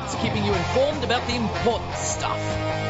Sports, keeping you informed about the important stuff.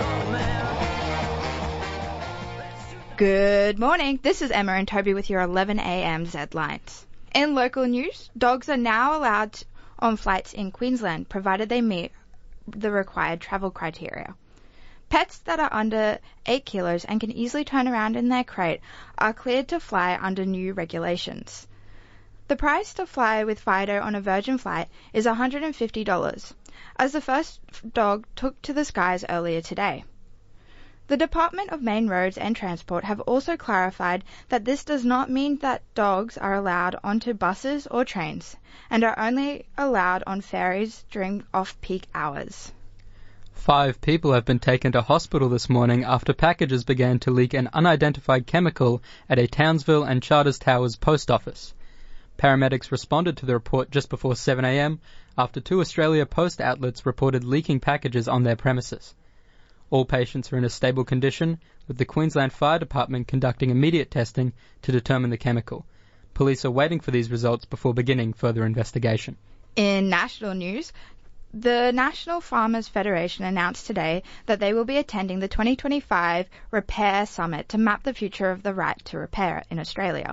Good morning. This is Emma and Toby with your 11 a.m. Z-Lines. In local news, dogs are now allowed on flights in Queensland, provided they meet the required travel criteria. Pets that are under 8 kilos and can easily turn around in their crate are cleared to fly under new regulations. The price to fly with Fido on a Virgin flight is $150, as the first dog took to the skies earlier today. The Department of Main Roads and Transport have also clarified that this does not mean that dogs are allowed onto buses or trains and are only allowed on ferries during off-peak hours. 5 people have been taken to hospital this morning after packages began to leak an unidentified chemical at a Townsville and Charters Towers post office. Paramedics responded to the report just before 7 a.m. after 2 Australia Post outlets reported leaking packages on their premises. All patients are in a stable condition, with the Queensland Fire Department conducting immediate testing to determine the chemical. Police are waiting for these results before beginning further investigation. In national news, the National Farmers Federation announced today that they will be attending the 2025 Repair Summit to map the future of the right to repair in Australia.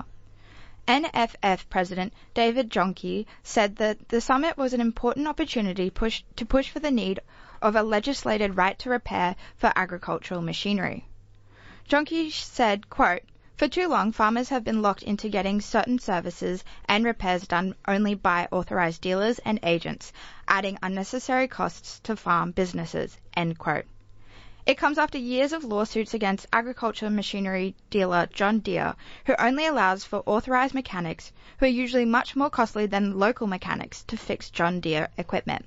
NFF President David Jonke said that the summit was an important opportunity to push for the need of a legislated right to repair for agricultural machinery. Jonke said, quote, "For too long, farmers have been locked into getting certain services and repairs done only by authorised dealers and agents, adding unnecessary costs to farm businesses," end quote. It comes after years of lawsuits against agricultural machinery dealer John Deere, who only allows for authorised mechanics, who are usually much more costly than local mechanics, to fix John Deere equipment.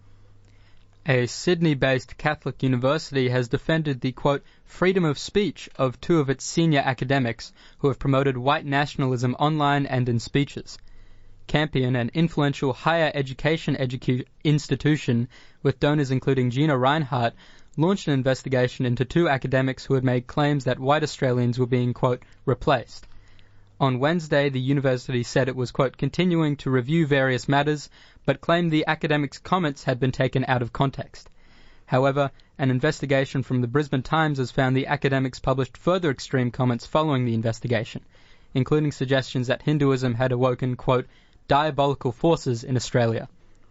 A Sydney-based Catholic university has defended the, quote, freedom of speech of 2 of its senior academics who have promoted white nationalism online and in speeches. Campion, an influential higher education institution with donors including Gina Reinhardt, launched an investigation into 2 academics who had made claims that white Australians were being, quote, replaced. On Wednesday, the university said it was, quote, continuing to review various matters, but claimed the academics' comments had been taken out of context. However, an investigation from the Brisbane Times has found the academics published further extreme comments following the investigation, including suggestions that Hinduism had awoken, quote, diabolical forces in Australia.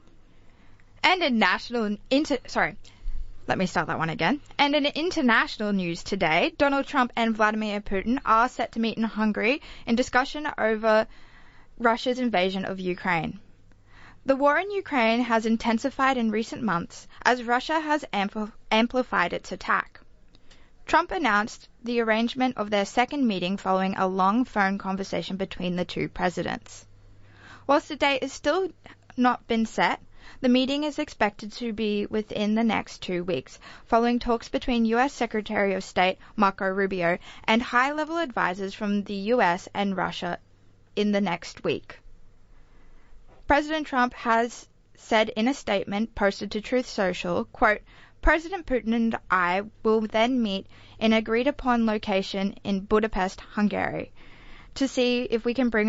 And in And in international news today, Donald Trump and Vladimir Putin are set to meet in Hungary in discussion over Russia's invasion of Ukraine. The war in Ukraine has intensified in recent months as Russia has amplified its attack. Trump announced the arrangement of their second meeting following a long phone conversation between the 2 presidents. Whilst the date has still not been set, the meeting is expected to be within the next 2 weeks, following talks between U.S. Secretary of State Marco Rubio and high-level advisors from the U.S. and Russia in the next week. President Trump has said in a statement posted to Truth Social, quote, President Putin and I will then meet in an agreed-upon location in Budapest, Hungary, to see if we can bring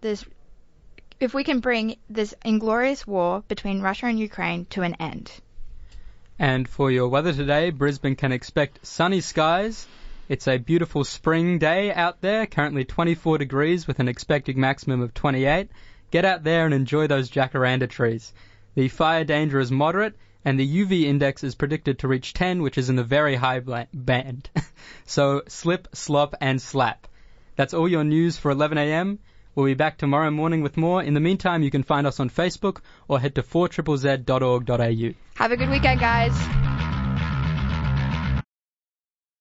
this inglorious war between Russia and Ukraine to an end. And for your weather today, Brisbane can expect sunny skies. It's a beautiful spring day out there, currently 24 degrees with an expected maximum of 28. Get out there and enjoy those jacaranda trees. The fire danger is moderate, and the UV index is predicted to reach 10, which is in the very high band. So slip, slop, and slap. That's all your news for 11 a.m. We'll be back tomorrow morning with more. In the meantime, you can find us on Facebook or head to 4ZZZ.org.au. Have a good weekend, guys.